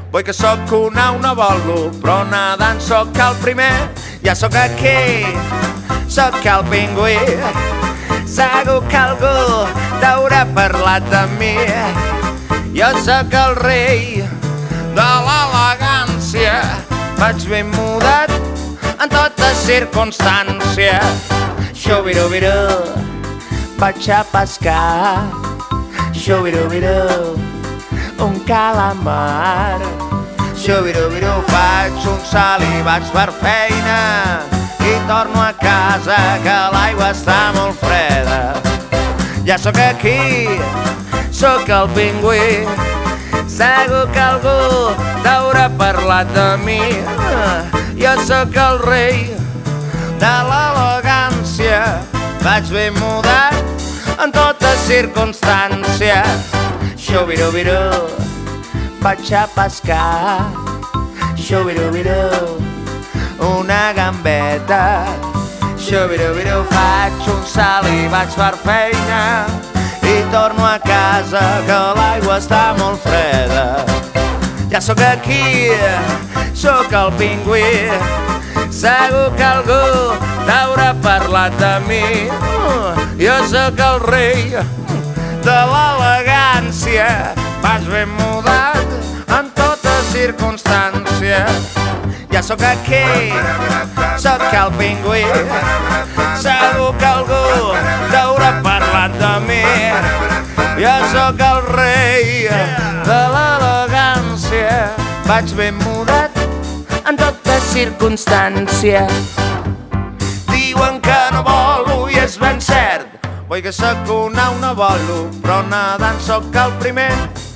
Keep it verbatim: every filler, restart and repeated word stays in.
Vull que sóc una una bolo, però nedant sóc el primer. Ja sóc aquí, sóc el pingüí. Segur que algú t'haurà parlat de mi. Jo sóc el rei de l'elegància. Vaig ben mudat en tota circumstància. Xubirubiru, vaig a pescar. Xubirubiru, un calamar. Xubirubiru, faig un salt i vaig per feina i torno a casa que l'aigua està molt freda. Ja sóc aquí, sóc el pingüí. Segur que algú t'haurà parlat de mi. Jo sóc el rei de l'elegància. Vaig ben mudat en tota circumstància. Xubirubiru, vaig a pescar. Xubirubiru, una gambeta. Xubirubiru, faig un salt i vaig per feina i torno a casa que l'aigua està molt freda. Ja sóc aquí, sóc el pingüí. Segur que algú t'haurà parlat de mi. Jo sóc el rei de l'elegància. Vaig ben mudat en tota circumstància. Ja sóc aquí, sóc el pingüí. Segur que algú t'haurà parlat de mi. Jo sóc el rei de l'elegància. Vaig ben mudat en tota circumstància. Diuen que no volo i és ben cert. Vull que sóc una una bolo, però nedant sóc el primer.